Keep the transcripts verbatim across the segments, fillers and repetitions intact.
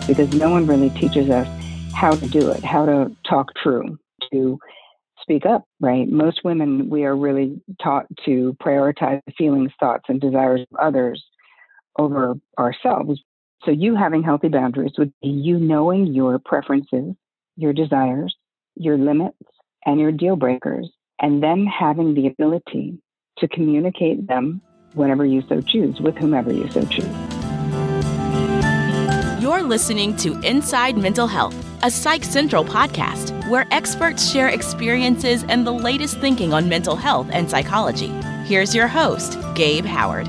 because no one really teaches us how to do it, how to talk true, to speak up, right? Most women, we are really taught to prioritize the feelings, thoughts, and desires of others over ourselves. So you having healthy boundaries would be you knowing your preferences, your desires, your limits, and your deal breakers, and then having the ability to communicate them whenever you so choose, with whomever you so choose. You're listening to Inside Mental Health, a Psych Central podcast, where experts share experiences and the latest thinking on mental health and psychology. Here's your host, Gabe Howard.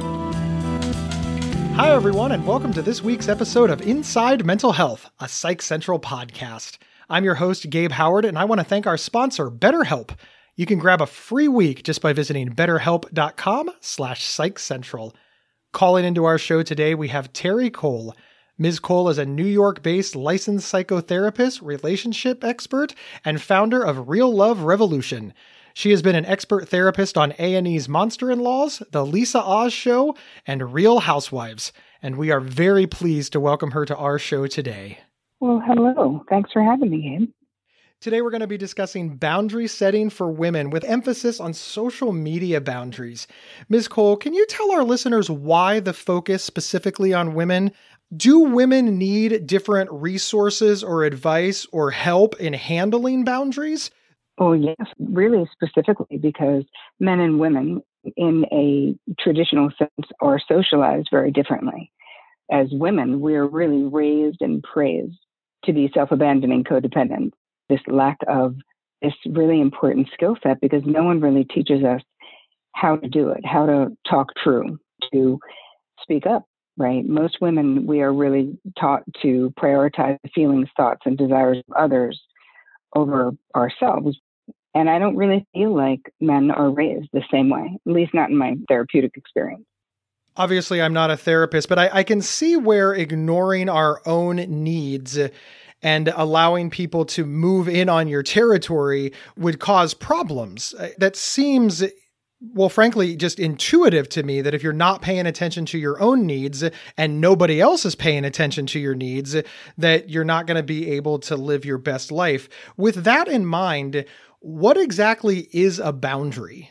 Hi, everyone, and welcome to this week's episode of Inside Mental Health, a Psych Central podcast. I'm your host, Gabe Howard, and I want to thank our sponsor, BetterHelp. You can grab a free week just by visiting betterhelp.com slash psychcentral. Calling into our show today, we have Terry Cole. Miz Cole is a New York-based licensed psychotherapist, relationship expert, and founder of Real Love Revolution. She has been an expert therapist on A and E's Monster-in-Laws, The Lisa Oz Show, and Real Housewives. And we are very pleased to welcome her to our show today. Well, hello. Thanks for having me, Gabe. Today, we're going to be discussing boundary setting for women with emphasis on social media boundaries. Miz Cole, can you tell our listeners why the focus specifically on women? Do women need different resources or advice or help in handling boundaries? Oh, yes, really specifically because men and women in a traditional sense are socialized very differently. As women, we are really raised and praised to be self-abandoning codependent. This lack of this really important skill set because no one really teaches us how to do it, how to talk true, to speak up, right? Most women, we are really taught to prioritize the feelings, thoughts, and desires of others over ourselves. And I don't really feel like men are raised the same way, at least not in my therapeutic experience. Obviously, I'm not a therapist, but I, I can see where ignoring our own needs and allowing people to move in on your territory would cause problems. That seems, well, frankly, just intuitive to me that if you're not paying attention to your own needs and nobody else is paying attention to your needs, that you're not going to be able to live your best life. With that in mind, what exactly is a boundary?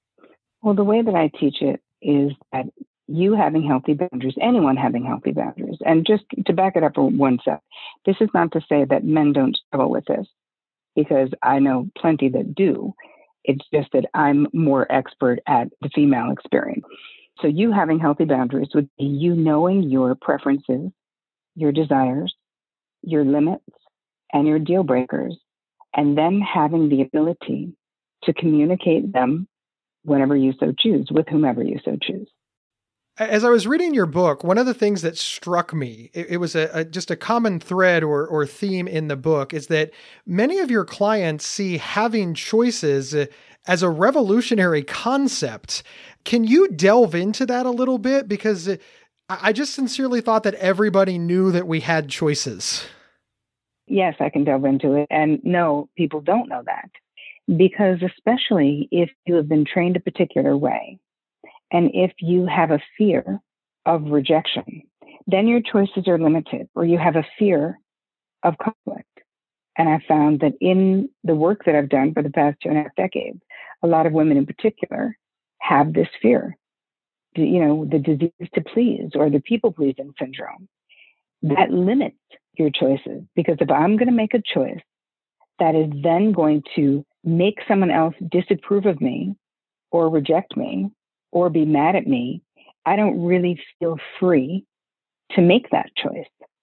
Well, the way that I teach it is that you having healthy boundaries, anyone having healthy boundaries, and just to back it up for one sec, this is not to say that men don't struggle with this, because I know plenty that do. It's just that I'm more expert at the female experience. So you having healthy boundaries would be you knowing your preferences, your desires, your limits, and your deal breakers, and then having the ability to communicate them whenever you so choose, with whomever you so choose. As I was reading your book, one of the things that struck me, it, it was a, a just a common thread or, or theme in the book, is that many of your clients see having choices as a revolutionary concept. Can you delve into that a little bit? Because I just sincerely thought that everybody knew that we had choices. Yes, I can delve into it. And no, people don't know that. Because especially if you have been trained a particular way, and if you have a fear of rejection, then your choices are limited, or you have a fear of conflict. And I found that in the work that I've done for the past two and a half decades, a lot of women in particular have this fear, you know, the disease to please or the people-pleasing syndrome. That limits your choices, because if I'm going to make a choice that is then going to make someone else disapprove of me or reject me, or be mad at me, I don't really feel free to make that choice.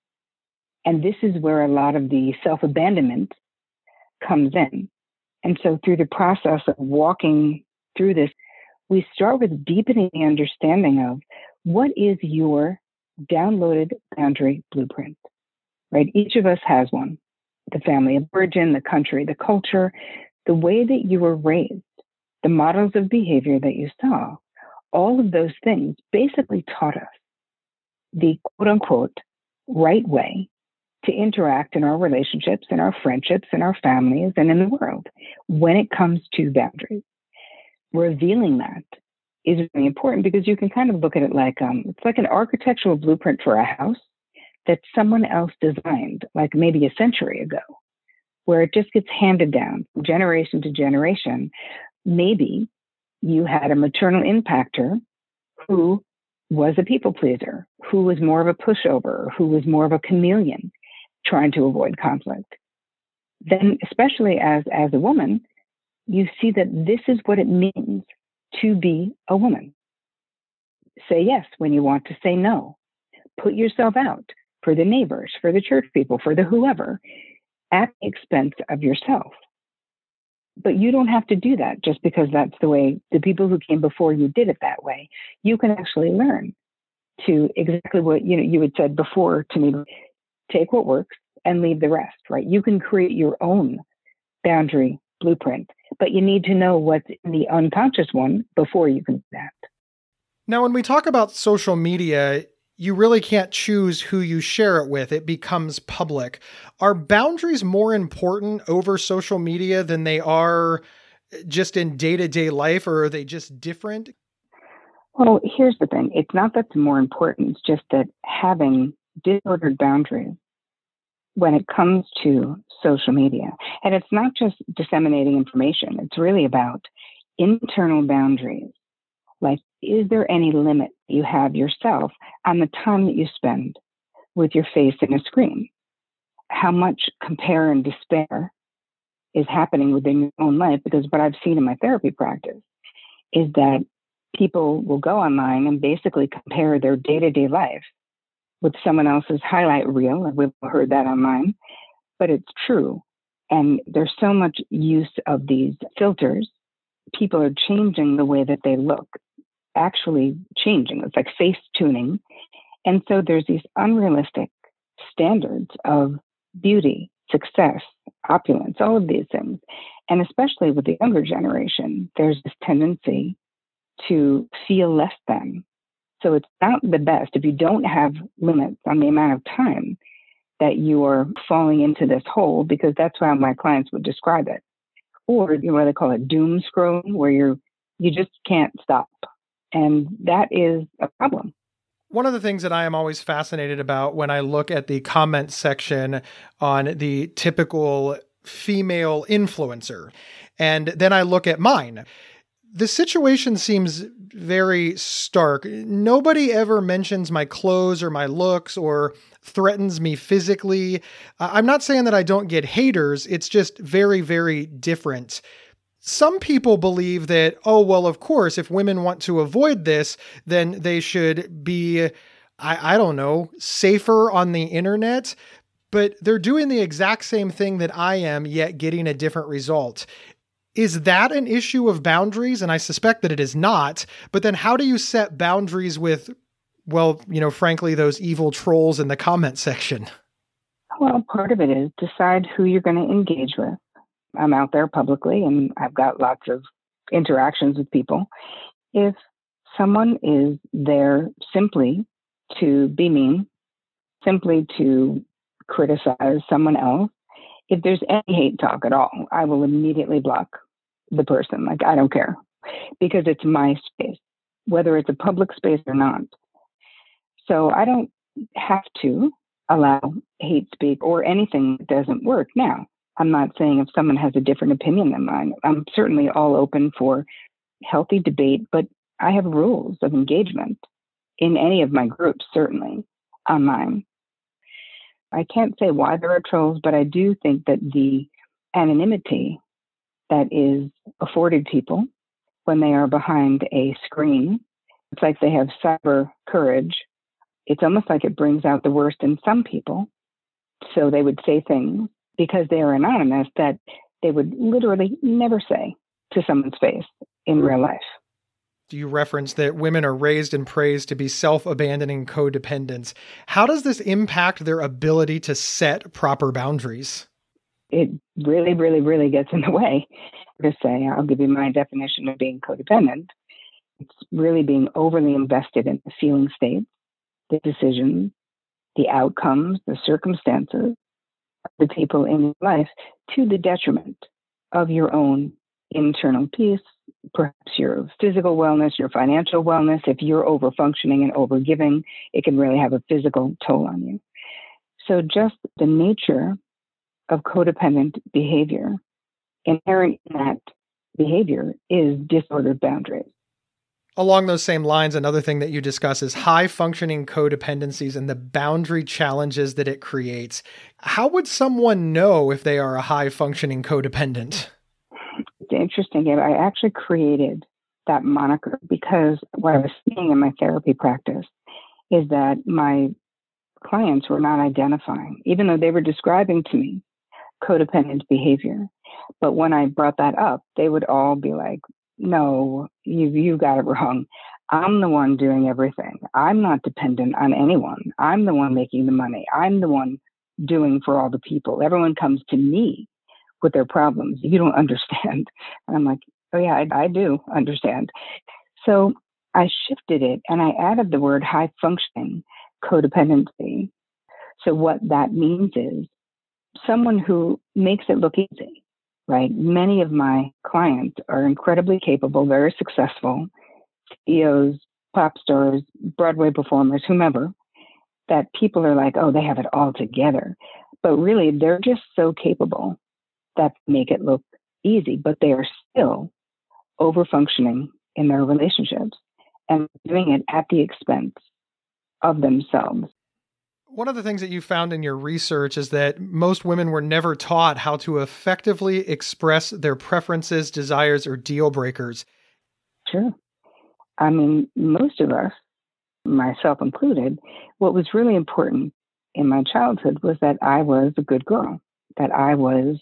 And this is where a lot of the self-abandonment comes in. And so through the process of walking through this, we start with deepening the understanding of what is your downloaded boundary blueprint, right? Each of us has one. The family of origin, the country, the culture, the way that you were raised, the models of behavior that you saw. All of those things basically taught us the quote unquote right way to interact in our relationships, in our friendships, in our families, and in the world when it comes to boundaries. Revealing that is really important because you can kind of look at it like, um, it's like an architectural blueprint for a house. that someone else designed, like maybe a century ago, where it just gets handed down from generation to generation. Maybe you had a maternal impactor who was a people pleaser, who was more of a pushover, who was more of a chameleon trying to avoid conflict. Then, especially as, as a woman, you see that this is what it means to be a woman. Say yes when you want to say no. Put yourself out for the neighbors, for the church people, for the whoever, at the expense of yourself. But you don't have to do that just because that's the way the people who came before you did it that way. You can actually learn to exactly what you know you had said before to me, take what works and leave the rest, right? You can create your own boundary blueprint, but you need to know what's in the unconscious one before you can do that. Now, when we talk about social media, you really can't choose who you share it with. It becomes public. Are boundaries more important over social media than they are just in day-to-day life, or are they just different? Well, here's the thing. It's not that it's more important. It's just that having disordered boundaries when it comes to social media, and it's not just disseminating information. It's really about internal boundaries. Like, is there any limit you have yourself on the time that you spend with your face in a screen? How much compare and despair is happening within your own life? Because what I've seen in my therapy practice is that people will go online and basically compare their day-to-day life with someone else's highlight reel. And we've heard that online, but it's true. And there's so much use of these filters. People are changing the way that they look, actually changing. It's like face tuning. And so there's these unrealistic standards of beauty, success, opulence, all of these things. And especially with the younger generation, there's this tendency to feel less than. So it's not the best if you don't have limits on the amount of time that you are falling into this hole, because that's how my clients would describe it. Or, you know, what they call it, doom scrolling, where you're you just can't stop. And that is a problem. One of the things that I am always fascinated about when I look at the comment section on the typical female influencer, and then I look at mine, the situation seems very stark. Nobody ever mentions my clothes or my looks or threatens me physically. I'm not saying that I don't get haters. It's just very, very different. Some people believe that, oh, well, of course, if women want to avoid this, then they should be, I, I don't know, safer on the internet. But they're doing the exact same thing that I am, yet getting a different result. Is that an issue of boundaries? And I suspect that it is not. But then how do you set boundaries with, well, you know, frankly, those evil trolls in the comment section? Well, part of it is decide who you're going to engage with. I'm out there publicly and I've got lots of interactions with people. If someone is there simply to be mean, simply to criticize someone else, if there's any hate talk at all, I will immediately block the person. Like, I don't care, because it's my space, whether it's a public space or not. So I don't have to allow hate speak or anything that doesn't work. Now, I'm not saying if someone has a different opinion than mine, I'm certainly all open for healthy debate, but I have rules of engagement in any of my groups, certainly on mine. I can't say why there are trolls, but I do think that the anonymity that is afforded people when they are behind a screen, it's like they have cyber courage. It's almost like it brings out the worst in some people. So they would say things because they are anonymous that they would literally never say to someone's face in real life. Do you reference that women are raised and praised to be self-abandoning codependents? How does this impact their ability to set proper boundaries? It really, really, really gets in the way. To say, I'll give you my definition of being codependent. It's really being overly invested in the feeling state, the decisions, the outcomes, the circumstances of the people in your life, to the detriment of your own internal peace, perhaps your physical wellness, your financial wellness. If you're over functioning and over giving, it can really have a physical toll on you. So just the nature of codependent behavior, inherent in that behavior is disordered boundaries. Along those same lines, another thing that you discuss is high-functioning codependencies and the boundary challenges that it creates. How would someone know if they are a high-functioning codependent? It's interesting. I actually created that moniker because what I was seeing in my therapy practice is that my clients were not identifying, even though they were describing to me codependent behavior. But when I brought that up, they would all be like, no, you you got it wrong. I'm the one doing everything. I'm not dependent on anyone. I'm the one making the money. I'm the one doing for all the people. Everyone comes to me with their problems. You don't understand. And I'm like, oh yeah, I, I do understand. So I shifted it and I added the word high functioning codependency. So what that means is someone who makes it look easy. Right? Many of my clients are incredibly capable, very successful, C E Os, pop stars, Broadway performers, whomever, that people are like, oh, they have it all together. But really, they're just so capable that make it look easy, but they are still over-functioning in their relationships and doing it at the expense of themselves. One of the things that you found in your research is that most women were never taught how to effectively express their preferences, desires, or deal breakers. Sure. I mean, most of us, myself included, what was really important in my childhood was that I was a good girl, that I was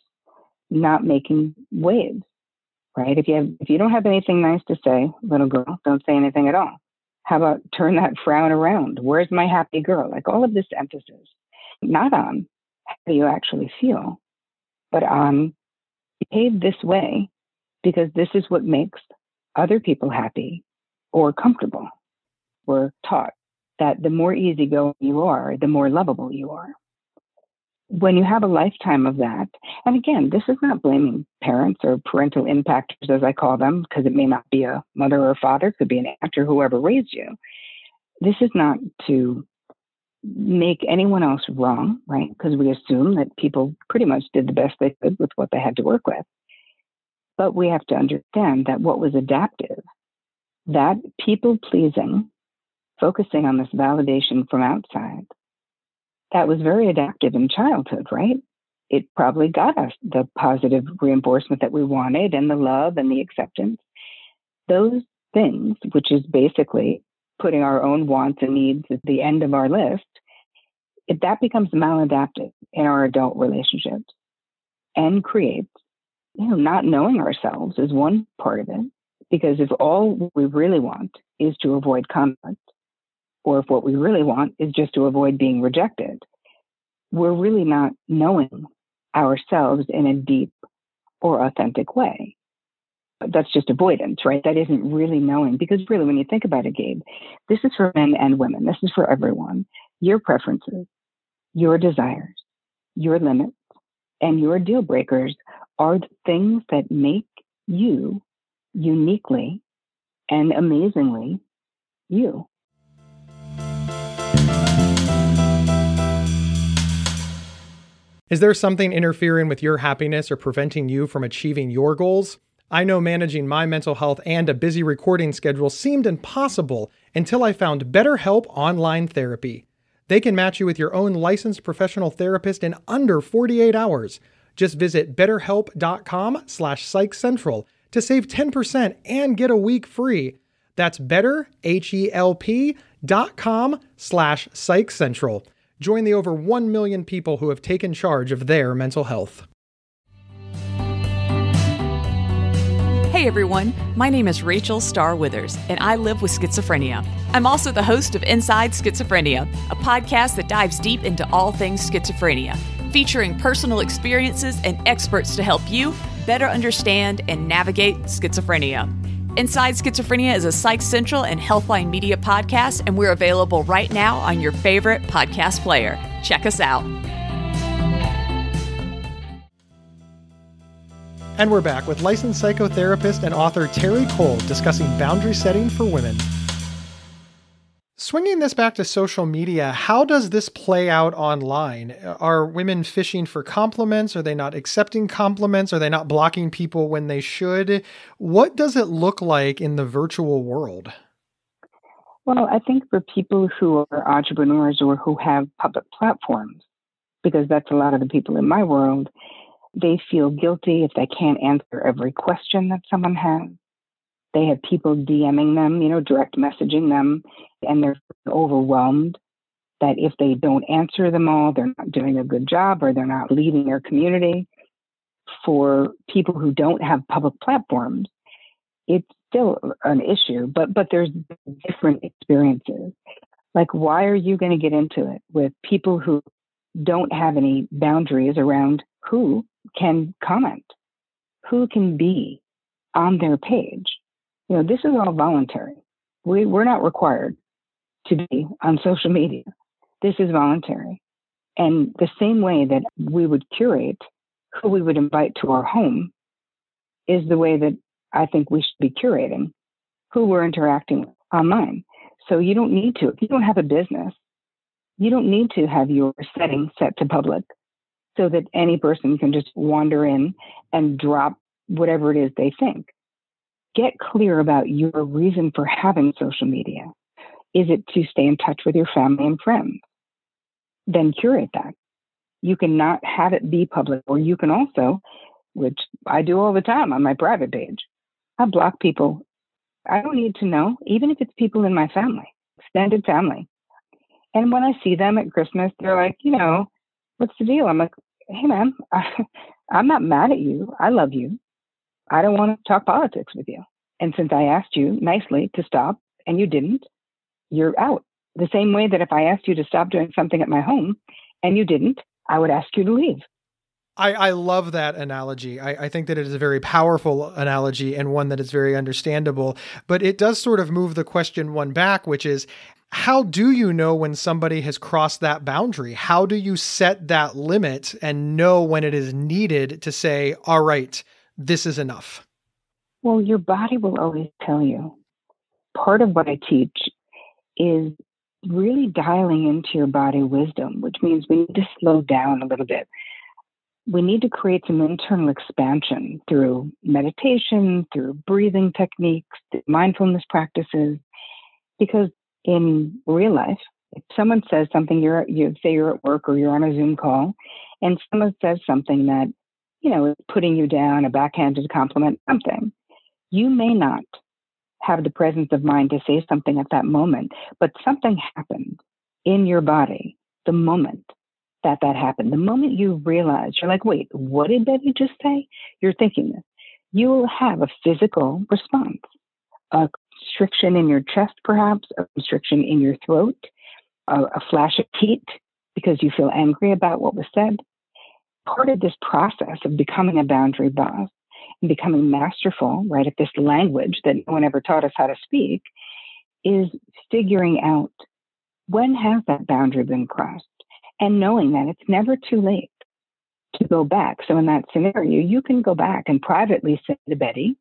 not making waves, right? If you have, if you don't have anything nice to say, little girl, don't say anything at all. How about turn that frown around? Where's my happy girl? Like all of this emphasis, not on how do you actually feel, but on behave this way because this is what makes other people happy or comfortable. We're taught that the more easygoing you are, the more lovable you are. When you have a lifetime of that, and again, this is not blaming parents or parental impactors, as I call them, because it may not be a mother or a father, it could be an aunt or whoever raised you. This is not to make anyone else wrong, right? Because we assume that people pretty much did the best they could with what they had to work with. But we have to understand that what was adaptive, that people-pleasing, focusing on this validation from outside, that was very adaptive in childhood, right? It probably got us the positive reinforcement that we wanted and the love and the acceptance. Those things, which is basically putting our own wants and needs at the end of our list, if that becomes maladaptive in our adult relationships and creates, you know, not knowing ourselves is one part of it. Because if all we really want is to avoid conflict, or if what we really want is just to avoid being rejected, we're really not knowing ourselves in a deep or authentic way. That's just avoidance, right? That isn't really knowing. Because really, when you think about it, Gabe, this is for men and women. This is for everyone. Your preferences, your desires, your limits, and your deal breakers are the things that make you uniquely and amazingly you. Is there something interfering with your happiness or preventing you from achieving your goals? I know managing my mental health and a busy recording schedule seemed impossible until I found BetterHelp Online Therapy. They can match you with your own licensed professional therapist in under forty-eight hours. Just visit betterhelp.com slash psychcentral to save ten percent and get a week free. That's better, H-E-L-P dot com slash psychcentral. Join the over one million people who have taken charge of their mental health. Hey everyone, my name is Rachel Starr Withers, and I live with schizophrenia. I'm also the host of Inside Schizophrenia, a podcast that dives deep into all things schizophrenia, featuring personal experiences and experts to help you better understand and navigate schizophrenia. Inside Schizophrenia is a Psych Central and Healthline Media podcast, and we're available right now on your favorite podcast player. Check us out. And we're back with licensed psychotherapist and author Terry Cole discussing boundary setting for women. Swinging this back to social media, how does this play out online? Are women fishing for compliments? Are they not accepting compliments? Are they not blocking people when they should? What does it look like in the virtual world? Well, I think for people who are entrepreneurs or who have public platforms, because that's a lot of the people in my world, they feel guilty if they can't answer every question that someone has. They have people DMing them, you know, direct messaging them, and they're overwhelmed that if they don't answer them all, they're not doing a good job or they're not leading their community. For people who don't have public platforms, it's still an issue, but but there's different experiences. Like, why are you going to get into it with people who don't have any boundaries around who can comment, who can be on their page? You know, this is all voluntary. We, we're not required to be on social media. This is voluntary. And the same way that we would curate who we would invite to our home is the way that I think we should be curating who we're interacting with online. So you don't need to, if you don't have a business, you don't need to have your settings set to public so that any person can just wander in and drop whatever it is they think. Get clear about your reason for having social media. Is it to stay in touch with your family and friends? Then curate that. You cannot have it be public, or you can also, which I do all the time on my private page, I block people. I don't need to know, even if it's people in my family, extended family. And when I see them at Christmas, they're like, you know, what's the deal? I'm like, hey, man, I, I'm not mad at you. I love you. I don't want to talk politics with you. And since I asked you nicely to stop and you didn't, you're out. The same way that if I asked you to stop doing something at my home and you didn't, I would ask you to leave. I, I love that analogy. I, I think that it is a very powerful analogy and one that is very understandable. But it does sort of move the question one back, which is, how do you know when somebody has crossed that boundary? How do you set that limit and know when it is needed to say, all right, this is enough? Well, your body will always tell you. Part of what I teach is really dialing into your body wisdom, which means we need to slow down a little bit. We need to create some internal expansion through meditation, through breathing techniques, mindfulness practices, because in real life, if someone says something, you're you say you're at work or you're on a Zoom call, and someone says something that, you know, is putting you down, a backhanded compliment, something, you may not have the presence of mind to say something at that moment, but something happened in your body the moment that that happened. The moment you realize, you're like, wait, what did Betty just say? You're thinking this. You will have a physical response, a constriction in your chest, perhaps, a constriction in your throat, a, a flash of heat because you feel angry about what was said. Part of this process of becoming a boundary boss and becoming masterful, right, at this language that no one ever taught us how to speak, is figuring out when has that boundary been crossed and knowing that it's never too late to go back. So in that scenario, you can go back and privately say to Betty,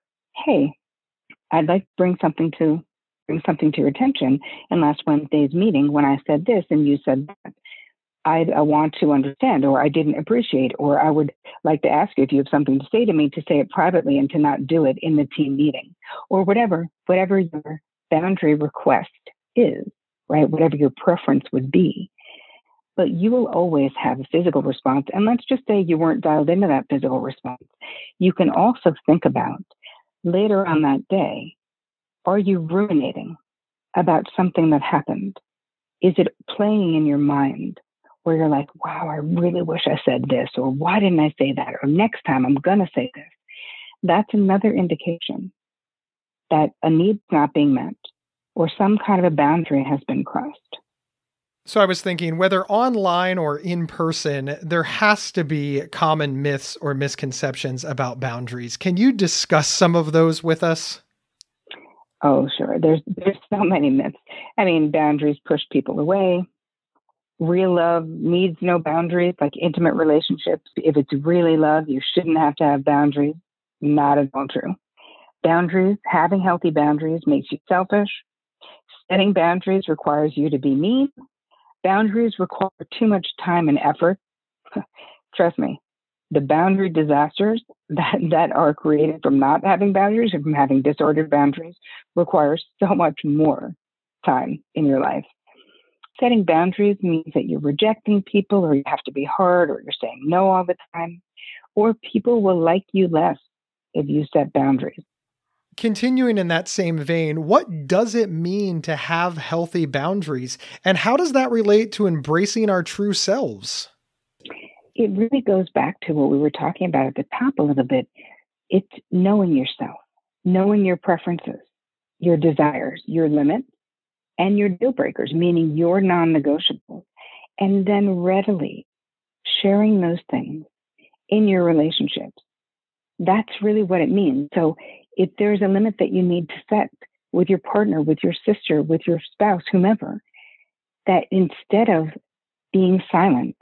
hey, I'd like to bring something to bring something to your attention. In last Wednesday's meeting, when I said this and you said that, I, I want to understand, or I didn't appreciate, or I would like to ask you if you have something to say to me, to say it privately and to not do it in the team meeting, or whatever, whatever your boundary request is, right? Whatever your preference would be. But you will always have a physical response. And let's just say you weren't dialed into that physical response. You can also think about later on that day, are you ruminating about something that happened? Is it playing in your mind where you're like, wow, I really wish I said this, or why didn't I say that? Or next time I'm going to say this. That's another indication that a need's not being met or some kind of a boundary has been crossed. So I was thinking, whether online or in person, there has to be common myths or misconceptions about boundaries. Can you discuss some of those with us? Oh, sure. There's there's so many myths. I mean, boundaries push people away. Real love needs no boundaries, like intimate relationships. If it's really love, you shouldn't have to have boundaries. Not at all true. Boundaries, having healthy boundaries makes you selfish. Setting boundaries requires you to be mean. Boundaries require too much time and effort. Trust me, the boundary disasters that, that are created from not having boundaries and from having disordered boundaries require so much more time in your life. Setting boundaries means that you're rejecting people, or you have to be hard, or you're saying no all the time, or people will like you less if you set boundaries. Continuing in that same vein, what does it mean to have healthy boundaries? And how does that relate to embracing our true selves? It really goes back to what we were talking about at the top a little bit. It's knowing yourself, knowing your preferences, your desires, your limits, and your deal breakers, meaning your non-negotiables, and then readily sharing those things in your relationships. That's really what it means. So if there's a limit that you need to set with your partner, with your sister, with your spouse, whomever, that instead of being silent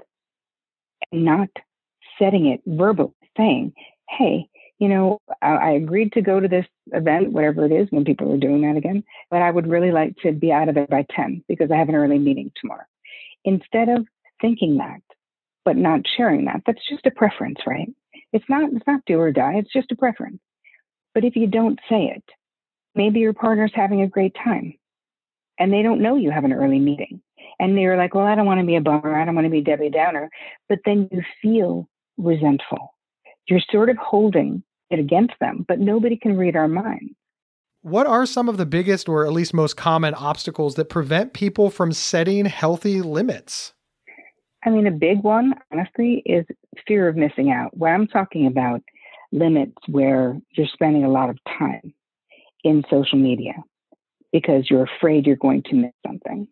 and not setting it verbally, saying, hey, you know, I, I agreed to go to this event, whatever it is, when people are doing that again, but I would really like to be out of there by ten because I have an early meeting tomorrow. Instead of thinking that, but not sharing that, that's just a preference, right? It's not, it's not do or die. It's just a preference. But if you don't say it, maybe your partner's having a great time and they don't know you have an early meeting. And they're like, well, I don't want to be a bummer. I don't want to be Debbie Downer. But then you feel resentful. You're sort of holding it against them, but nobody can read our minds. What are some of the biggest, or at least most common, obstacles that prevent people from setting healthy limits? I mean, a big one, honestly, is fear of missing out. When I'm talking about limits where you're spending a lot of time in social media because you're afraid you're going to miss something,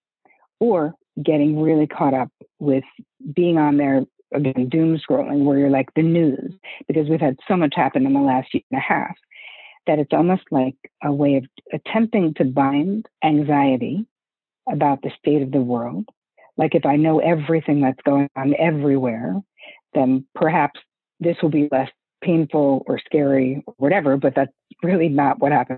or getting really caught up with being on there, again, doom scrolling, where you're like the news, because we've had so much happen in the last year and a half that it's almost like a way of attempting to bind anxiety about the state of the world. Like if I know everything that's going on everywhere, then perhaps this will be less painful or scary or whatever, but that's really not what happens.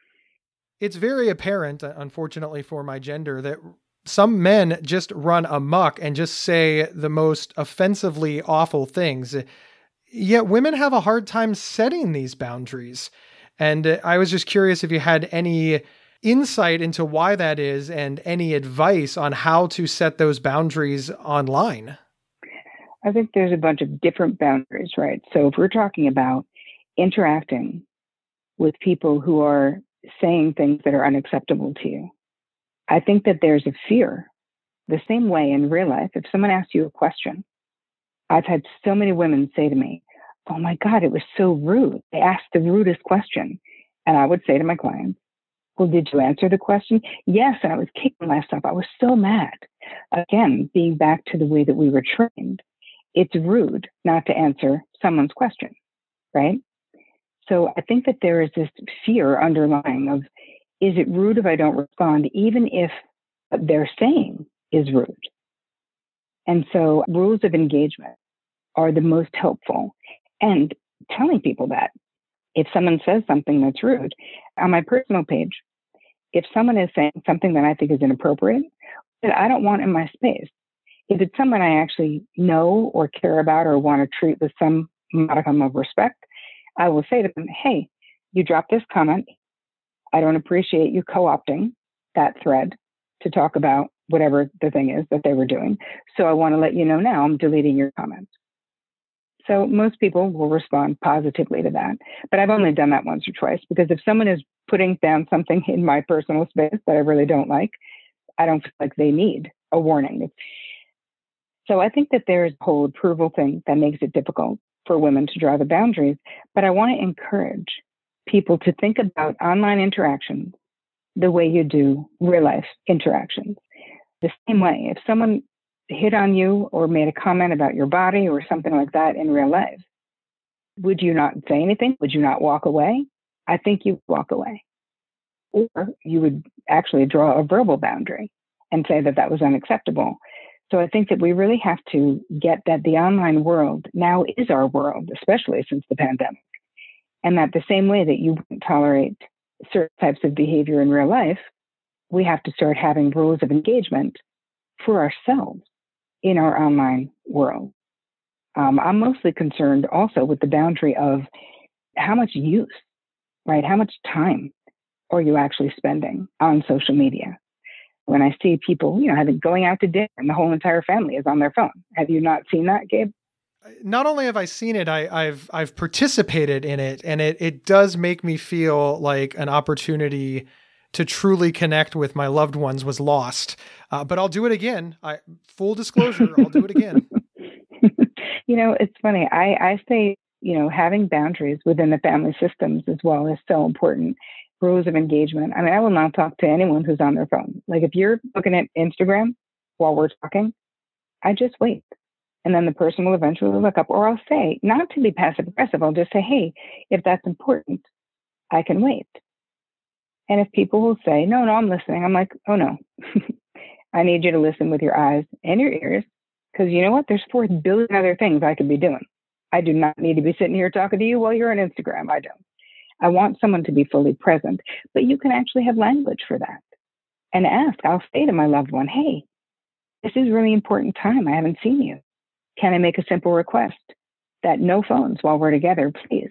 It's very apparent, unfortunately for my gender, that some men just run amok and just say the most offensively awful things. Yet women have a hard time setting these boundaries. And I was just curious if you had any insight into why that is and any advice on how to set those boundaries online. I think there's a bunch of different boundaries, right? So if we're talking about interacting with people who are saying things that are unacceptable to you, I think that there's a fear. The same way in real life, if someone asks you a question, I've had so many women say to me, oh my God, it was so rude. They asked the rudest question. And I would say to my clients, well, did you answer the question? Yes. And I was kicking myself. I was so mad. Again, being back to the way that we were trained, it's rude not to answer someone's question, right? So I think that there is this fear underlying of, is it rude if I don't respond, even if what they're saying is rude? And so rules of engagement are the most helpful. And telling people that if someone says something that's rude, on my personal page, if someone is saying something that I think is inappropriate, that I don't want in my space, if it's someone I actually know or care about or want to treat with some modicum of respect, I will say to them, hey, you dropped this comment. I don't appreciate you co-opting that thread to talk about whatever the thing is that they were doing. So I want to let you know now I'm deleting your comments. So most people will respond positively to that. But I've only done that once or twice, because if someone is putting down something in my personal space that I really don't like, I don't feel like they need a warning. So I think that there's a whole approval thing that makes it difficult for women to draw the boundaries. But I want to encourage people to think about online interactions the way you do real life interactions. The same way, if someone hit on you or made a comment about your body or something like that in real life, would you not say anything? Would you not walk away? I think you walk away. Or you would actually draw a verbal boundary and say that that was unacceptable. So I think that we really have to get that the online world now is our world, especially since the pandemic. And that the same way that you wouldn't tolerate certain types of behavior in real life, we have to start having rules of engagement for ourselves in our online world. Um, I'm mostly concerned also with the boundary of how much use, right? How much time are you actually spending on social media? When I see people, you know, having going out to dinner and the whole entire family is on their phone. Have you not seen that, Gabe? Not only have I seen it, I, I've I've participated in it, and it it does make me feel like an opportunity to truly connect with my loved ones was lost. Uh, but I'll do it again. I full disclosure, I'll do it again. You know, it's funny. I, I say, you know, having boundaries within the family systems as well is so important. Rules of engagement. I mean, I will not talk to anyone who's on their phone. Like if you're looking at Instagram while we're talking, I just wait. And then the person will eventually look up, or I'll say, not to be passive aggressive, I'll just say, hey, if that's important, I can wait. And if people will say, no, no, I'm listening, I'm like, oh no, I need you to listen with your eyes and your ears, because you know what? There's four billion other things I could be doing. I do not need to be sitting here talking to you while you're on Instagram. I don't. I want someone to be fully present, but you can actually have language for that and ask. I'll say to my loved one, hey, this is really important time. I haven't seen you. Can I make a simple request that no phones while we're together, please?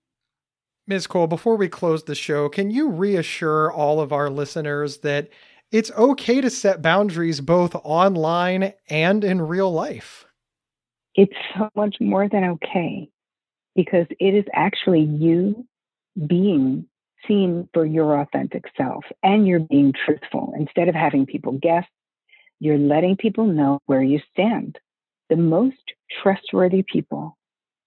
Miz Cole, before we close the show, can you reassure all of our listeners that it's okay to set boundaries both online and in real life? It's so much more than okay, because it is actually you being seen for your authentic self, and you're being truthful. Instead of having people guess, you're letting people know where you stand. The most trustworthy people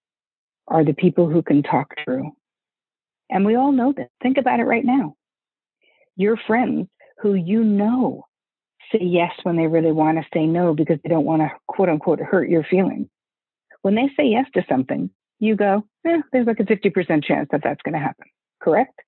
are the people who can talk through. And we all know this. Think about it right now. Your friends who you know say yes when they really want to say no because they don't want to, quote unquote, hurt your feelings. When they say yes to something, you go, eh, there's like a fifty percent chance that that's going to happen. Correct?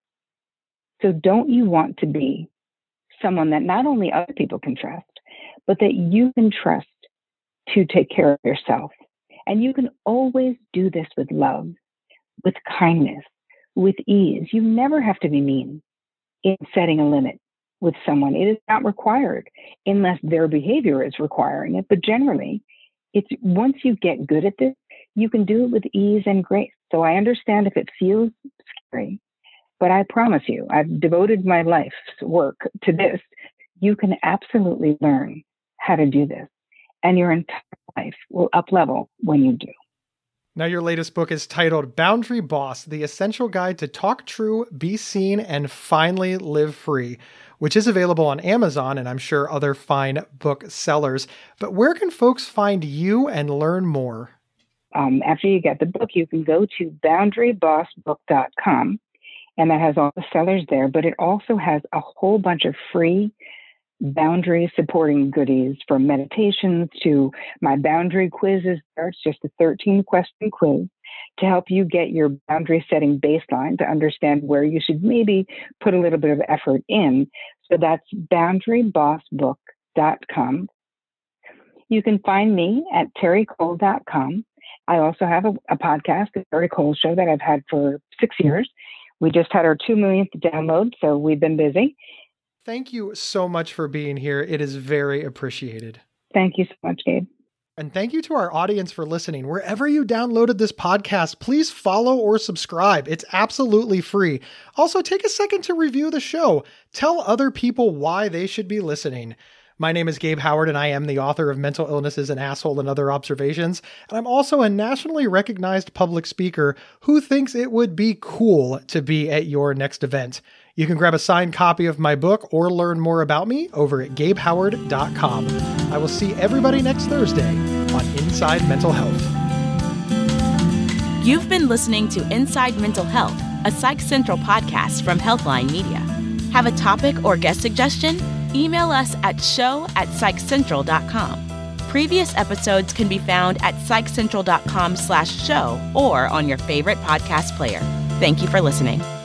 So don't you want to be someone that not only other people can trust, but that you can trust to take care of yourself? And you can always do this with love, with kindness, with ease. You never have to be mean in setting a limit with someone. It is not required unless their behavior is requiring it. But generally, it's once you get good at this, you can do it with ease and grace. So I understand if it feels scary, but I promise you, I've devoted my life's work to this. You can absolutely learn how to do this, and your entire life will up-level when you do. Now, your latest book is titled Boundary Boss, The Essential Guide to Talk True, Be Seen, and Finally Live Free, which is available on Amazon and I'm sure other fine book sellers. But where can folks find you and learn more? Um, after you get the book, you can go to boundary boss book dot com, and that has all the sellers there, but it also has a whole bunch of free boundary supporting goodies, from meditations to my boundary quizzes. It's just a thirteen question quiz to help you get your boundary setting baseline to understand where you should maybe put a little bit of effort in. So that's boundary boss book dot com. You can find me at terry cole dot com. I also have a, a podcast, the Terry Cole Show, that I've had for six years. We just had our two millionth download, so we've been busy. Thank you so much for being here. It is very appreciated. Thank you so much, Gabe. And thank you to our audience for listening. Wherever you downloaded this podcast, please follow or subscribe. It's absolutely free. Also, take a second to review the show. Tell other people why they should be listening. My name is Gabe Howard, and I am the author of Mental Illness is an Asshole and Other Observations. And I'm also a nationally recognized public speaker who thinks it would be cool to be at your next event. You can grab a signed copy of my book or learn more about me over at gabe howard dot com. I will see everybody next Thursday on Inside Mental Health. You've been listening to Inside Mental Health, a Psych Central podcast from Healthline Media. Have a topic or guest suggestion? Email us at show at psych central dot com. Previous episodes can be found at psych central dot com slash show or on your favorite podcast player. Thank you for listening.